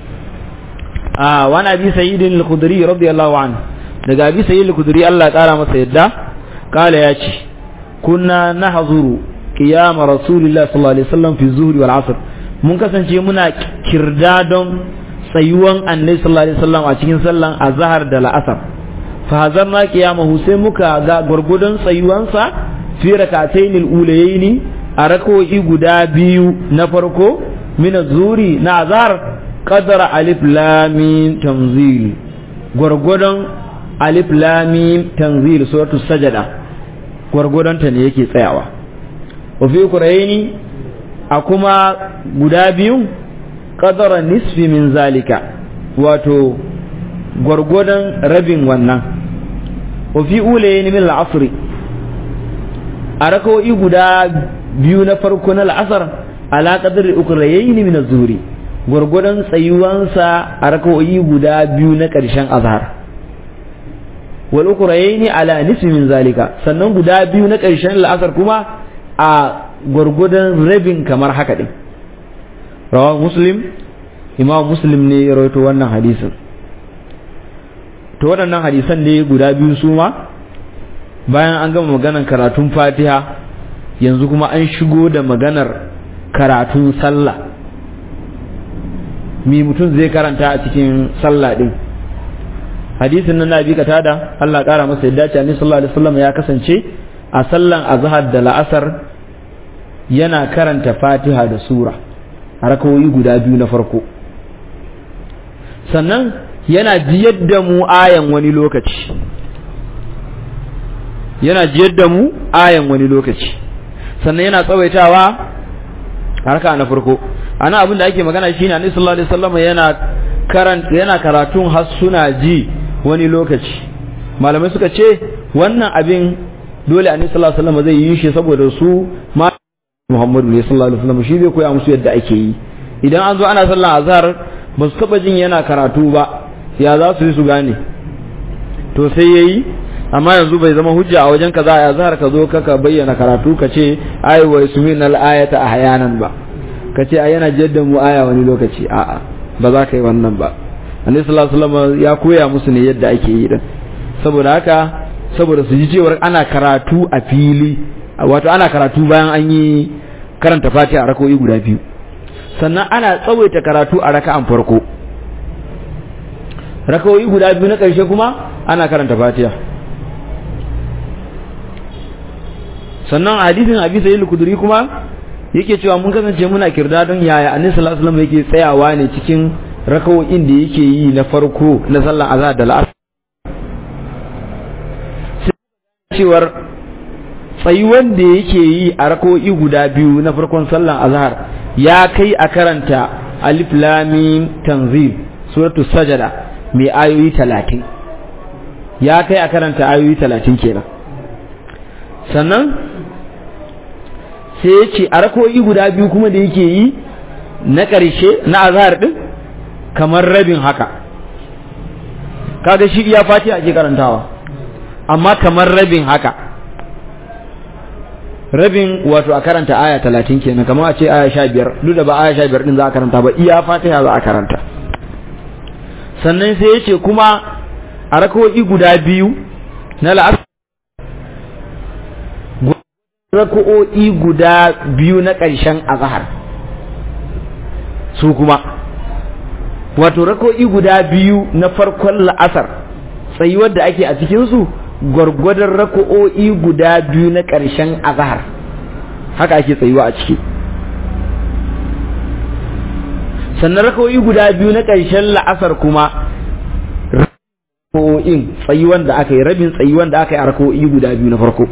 آه وأنا أبي سعيد الخدري رضي الله عنه daga أبي سعيد الخدري الله تعالى مسيدا قال ياتي كنا نحضر qiyam rasulullah sallallahu alaihi wasallam fi zuhri wal asr mun kasance muna kirdadon tsayuwan annabi sallallahu alaihi wasallam a cikin sallan azhar da la'asar fa hazarna qiyamahu sai muka ga gurgudun tsayuwansa fi rak'atayn al-ulayayn a rak'o'i guda biyu na farko min az-zuhri na azhar qadara alif lam mim tanzil gurgudun alif lam mim tanzil suratul sajda gurgudun ta ne yake tsayawa. wafi kurayeni a kuma guda biyu ƙadara nisfi min zalika wato gwargwadon rabin wannan. wafi ulayeni min al'asri a raka'o'i guda biyu na farko na al'asar ala qadri ukurayeni min az-zuhri gwargwadon tsayuwansa a raka'o'i guda biyu na ƙarshen azhar wal ukurayeni ala nisfi min zalika sannan guda biyu na ƙarshen al'asar kuma a gwargwadon rabin kamar haka ɗin. Rawa Muslim, Imam Muslim ne ya rawaito wannan hadisin. To waɗannan hadisan ne guda biyu su ma bayan an gama maganar karatun Fatiha yanzu kuma an shigo da maganar karatun sallah. Mi mutum zai karanta a cikin sallah ɗin. Hadisin nan na bi katada Allah ƙara masa yadda ce Annabi sallallahu alaihi wasallam ya kasance a sallan azhar da la'asar yana karanta fatiha da sura a rakawoyi guda biyu na farko sannan yana jiyar da mu ayan wani lokaci yana jiyar da mu ayan wani lokaci sannan yana tsawaitawa a raka na farko ana abin da ake magana shine Annabi sallallahu alaihi wasallam yana karanta yana karatun har suna ji wani lokaci. Malamai suka ce wannan abin dole Annabi sallallahu alaihi wasallam zai yi shi saboda su ma Muhammadu ne sallallahu alaihi wasallam shi zai koya musu yadda ake yi. Idan an zo ana sallar azhar ba su taba jin yana karatu ba ya za su yi su gane to sai yayi amma yanzu bai zama hujja a wajen ka za a azhar ka zo ka bayyana karatu ka ce ai wa ismin al ayata ahyanan ba ka ce ai yana jaddan mu aya wani lokaci a'a ba za ka yi wannan ba. Annabi sallallahu alaihi wasallam ya koya musu ne yadda ake yi din saboda haka saboda su ji cewa ana karatu a fili wato ana karatu bayan an yi karanta Fatiha a rak'o'i guda biyu sannan ana tsawaita karatu a raka'an farko rak'o'i guda biyu na ƙarshe kuma ana karanta Fatiha. Sannan hadisin Abi Sa'id al-Khudri kuma yake cewa mun kasance muna kirda don yaya Annabi sallallahu alaihi wasallam yake tsayawa ne cikin raka'o'in da yake yi na farko na sallar azhar da al'asr cewar tsayuwan da yake yi a raka'o'i guda biyu na farkon sallar azhar ya kai a karanta alif lam mim tanzil suratul sajada mai ayoyi talatin ya kai a karanta ayoyi talatin kenan. Sannan sai ya ce a rako'i guda biyu kuma da yake yi na ƙarshe na azhar din kamar rabin haka kaga shi iya Fatiha ake karantawa amma kamar rabin haka rabin wato a karanta aya talatin kenan kamar a ce aya sha biyar duk da ba aya sha biyar din za a karanta ba iya Fatiha za a karanta. Sannan sai ya ce kuma a rako'i guda biyu na la'asar rako'o'i guda biyu na ƙarshen azhar su kuma wato rako'o'i guda biyu na farkon la'asar tsayuwar da ake a cikinsu gwargwadon rako'o'i guda biyu na ƙarshen azhar haka ake tsayuwa a ciki. Sannan rako'o'i guda biyu na ƙarshen la'asar kuma rako'o'in tsayuwan da aka yi rabin tsayuwan da aka yi a rako'o'i guda biyu na farko.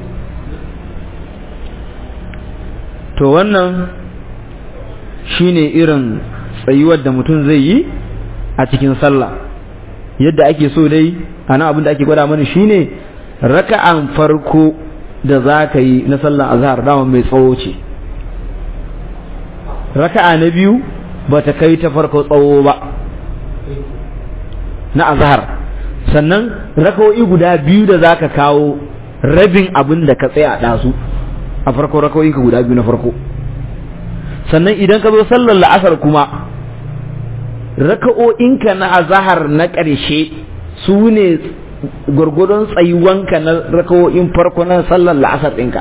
To wannan shine irin tsayuwar da mutum zai yi a cikin sallah yadda ake so dai ana abin da ake gwada mana shine raka'an farko da za ka yi na sallah azhar dama mai tsawo ce raka'a na biyu ba ta kai ta farko tsawo ba na azhar sannan raka'o'i guda biyu da za ka kawo rabin abin da ka tsaya ɗazu a farko raka'o'inka guda biyu na farko. Sannan idan ka zo sallar la'asar kuma raka'o'inka na azhar na ƙarshe su ne gwargwadon tsayuwanka na raka'o'in farko na sallar la'asar ɗinka.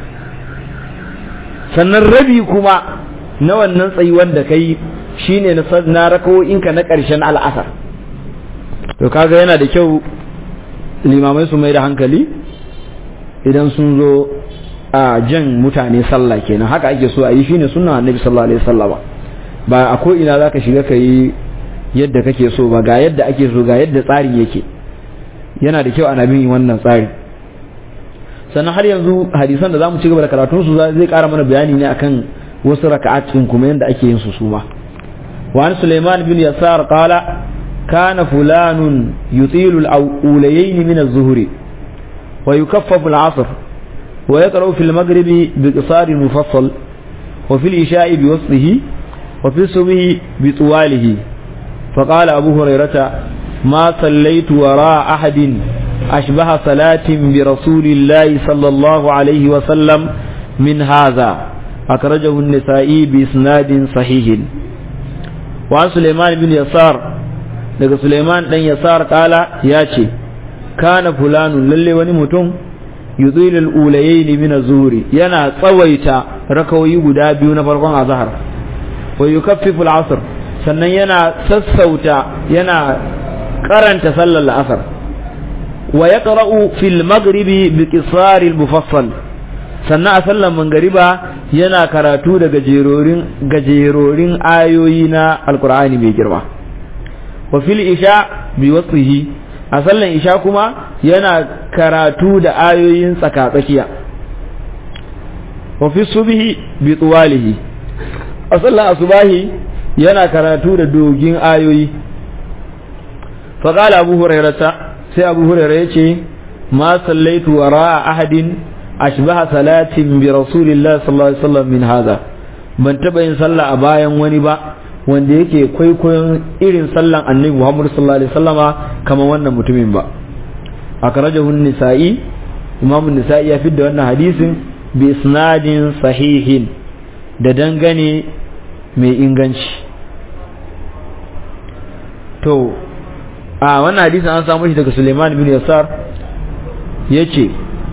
Sannan rabi kuma na wannan tsayuwan da kai shine na raka'o'inka na ƙarshen al'asar. To kaga yana da kyau limamai su mai da hankali idan sun zo a jan mutane sallah kenan haka ake so a yi shine sunnan annabi sallallahu alaihi wasallam ba a ko ina zaka shiga kai yadda kake so ba ga yadda ake so ga yadda tsarin yake yana da kyau ana bin wannan tsari. Sannan har yanzu hadisan da zamu ci gaba da karatun su zai ƙara mana bayani ne akan wasu raka'at din kuma yanda ake yin su suma. Wa an Sulaiman bin Yasar qala kana fulanun yutilu al-awlayayn min az-zuhri wa yukaffafu al-'asr ويقرأ في المغرب بقصار مفصل وفي العشاء بوسطه وفي الصبح بطواله. فقال أبو هريرة ما صليت وراء أحد أشبه صلاة برسول الله صلى الله عليه وسلم من هذا أخرجه النسائي بإسناد صحيح. وعن سليمان بن يسار لك سليمان بن يسار قال ياتي كان فلان للي ونمتم yudhil al-ulayayn min az-zuhri yana tsawaita rakawoyi guda biyu na farkon azhar wa yukaffifu al-'asr sannan yana sassauta yana karanta sallar al-asr wa yaqra'u fil maghribi bi qisar al-mufassal sannan a sallar mangariba yana karatu da gajerorin gajerorin ayoyi na alqur'ani mai girma wa fil isha bi wasfihi a sallan isha kuma yana karatu da ayoyin tsakatsakiya wa fi subhi bi tuwalihi a sallan asubahi yana karatu da dogin ayoyi. fa qala abu hurairata sai abu hurairah yace ma sallaitu wara ahadin ashbaha salatin bi rasulillahi sallallahu alaihi wasallam min hada ban taba yin sallah a bayan wani ba wanda yake kwaikwayon irin sallan annabi Muhammad sallallahu alaihi wasallama kamar wannan mutumin ba. akhrajahu an-nisa'i imam an-nisa'i ya fidda wannan hadisin bi isnadin sahihin da dangane mai inganci. To a wannan hadisin an samu shi daga Sulaiman bin Yasar yace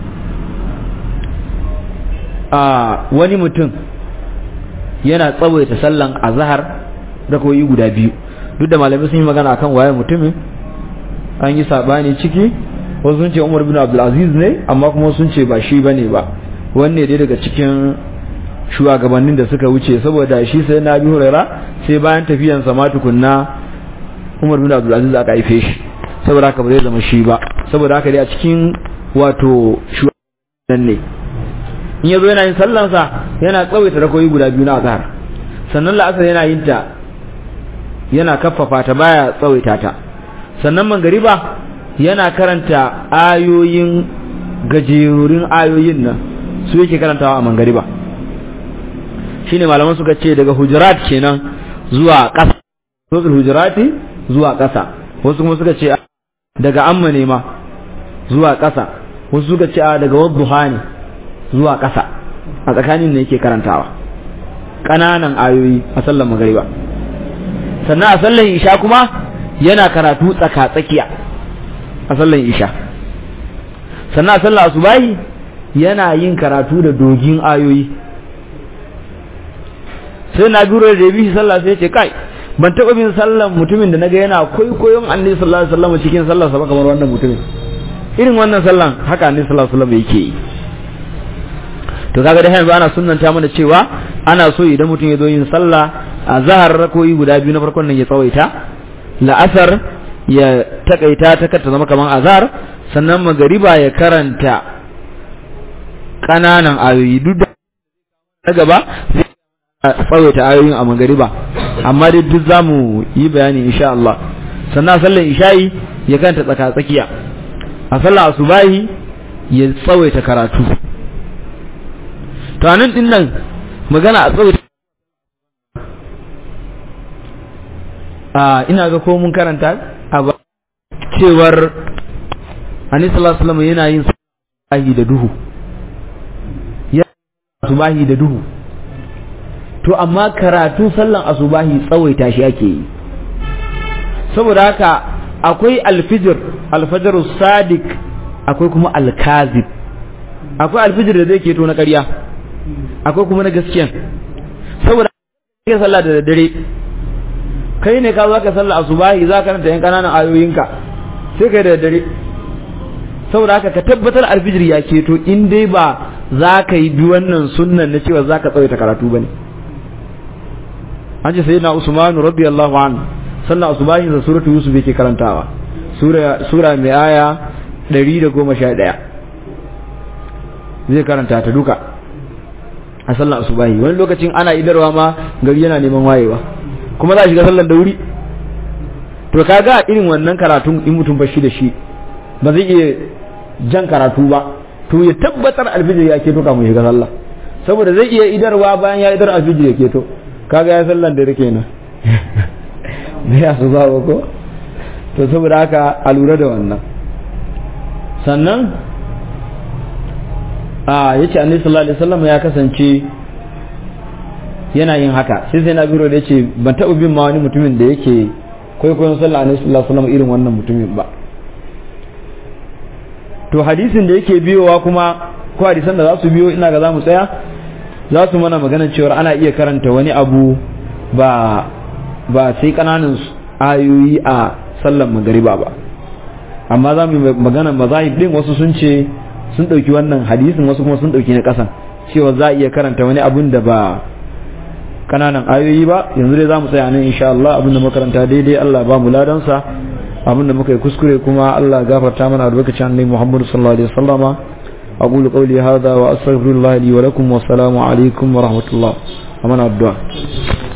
a wani mutum yana tsawaita sallan azhar rakoyi guda biyu, duk da malamai sun yi magana akan waye mutumin, an yi sabani ciki, wasu sun ce Umar bin Abdul Aziz ne, amma kuma sun ce ba shi bane ba, wanne dai daga cikin shugabannin da suka wuce, saboda shi sai na Abi Hurairah sai bayan tafiyan sa ma tukunna Umar bin Abdul Aziz aka haife shi, saboda haka ba zai zama shi ba, saboda haka dai a cikin wato shugabannin ne. In yazo yana yin sallan sa yana tsawaita rakoyi guda biyu na azhar, sannan la'asar yana yin ta yana kaffafa ta baya tsawaita ta, sannan mangariba yana karanta ayoyin gajerurin ayoyin nan su yake karantawa a mangariba. Shine malaman suka ce daga hujurat kenan zuwa ƙasa, suratul hujurati zuwa ƙasa, wasu kuma suka ce daga amma ne ma zuwa ƙasa, wasu suka ce daga wadduha ne zuwa ƙasa, a tsakanin ne yake karantawa ƙananan ayoyi a sallar magariba. Sannan a sallar isha kuma yana karatu tsaka tsakiya a sallar isha. Sannan a sallar asubahi yana yin karatu da dogin ayoyi. Sai na biro da bi sallah sai ya ce kai ban taɓa bin sallar mutumin da naga yana koyon annabi sallallahu alaihi wasallam cikin sallar sa ba kamar wannan mutumin. Irin wannan sallan haka annabi sallallahu alaihi wasallam yake yi. To kaga da yanzu ana sunnanta mana cewa ana so idan mutum ya zo yin sallah a zahar rakoyi guda biyu na farkon nan ya tsawaita, la'asar ya takaita ta kar ta zama kaman azhar, sannan magariba ya karanta kananan ayoyi duk da gaba tsawaita ayoyin a magariba, amma dai duk zamu yi bayani insha Allah. Sannan sallar isha'i ya karanta tsaka tsakiya, a sallar asubahi ya tsawaita karatu. To anan din nan magana a tsawaita a ina ga ko mun karanta a cewar Annabi sallallahu alaihi wasallam yana yin sahi da duhu, ya asubahi da duhu. To amma karatu sallan asubahi tsawaita shi ake yi, saboda haka akwai alfijir alfajrus sadiq, akwai kuma alkazib. Akwai alfijir da zai keto na ƙarya, akwai kuma na gaskiya. Saboda kai sallah da dare, kai ne ka zo ka sallah asubahi za ka karanta yan kananan ayoyinka sai kai da dare. Saboda haka ka tabbatar alfijir ya keto, in dai ba za ka yi bi wannan sunnan na cewa za ka tsawaita karatu bane. An ce sayyidina Usman radiyallahu anhu sallah asubahi da suratul Yusuf yake karantawa, sura sura mai aya ɗari da goma sha ɗaya zai karanta ta duka a sallar asubahi. Wani lokacin ana idarwa ma gari yana neman wayewa, kuma za a shiga sallar da wuri. To kaga irin wannan karatun in mutum ba shi da shi ba zai iya jan karatu ba, to ya tabbatar alfijir ya keto kamun shiga sallah, saboda zai iya idarwa bayan ya idar alfijir ya keto, kaga ya sallar da rike na ne ya su ba ko. To saboda haka a lura da wannan. Sannan a yace annabi sallallahu alaihi wasallam ya kasance yana yin haka, sai sai na biro da yace ban taɓa bin ma wani mutumin da yake kwaikwayon sallah annabi sallallahu alaihi wasallam irin wannan mutumin ba. To hadisin da yake biyowa kuma ko hadisan da za su biyo ina ga za mu tsaya, za su mana magana cewa ana iya karanta wani abu ba ba sai kananan ayoyi a sallar magariba ba, amma za mu yi magana mazahib din. Wasu sun ce sun ɗauki wannan hadisin, wasu kuma sun ɗauki na ƙasan cewa za a iya karanta wani abun da ba kananan ayoyi ba. Yanzu dai za mu tsaya nan insha Allah. Abin da makaranta daidai Allah ba mu ladansa, abin da muka yi kuskure kuma Allah gafarta mana albarkacin annabi Muhammad sallallahu alaihi wasallama. aqulu qawli hadha wa astaghfirullah li wa lakum wa assalamu alaikum wa rahmatullah. amana addu'a.